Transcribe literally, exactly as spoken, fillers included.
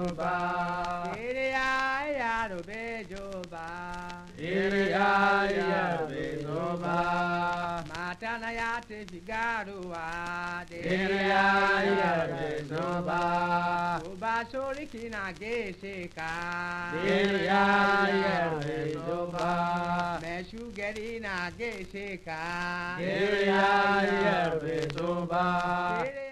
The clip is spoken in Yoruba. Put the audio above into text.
Zoba, Iria Rube Joba, Iria Zoba, Matanayate Figarua, Iria Zoba, Uba Sorikina Geseka, Iria Zoba, Meshu Gerina Geseka, Iria Zoba.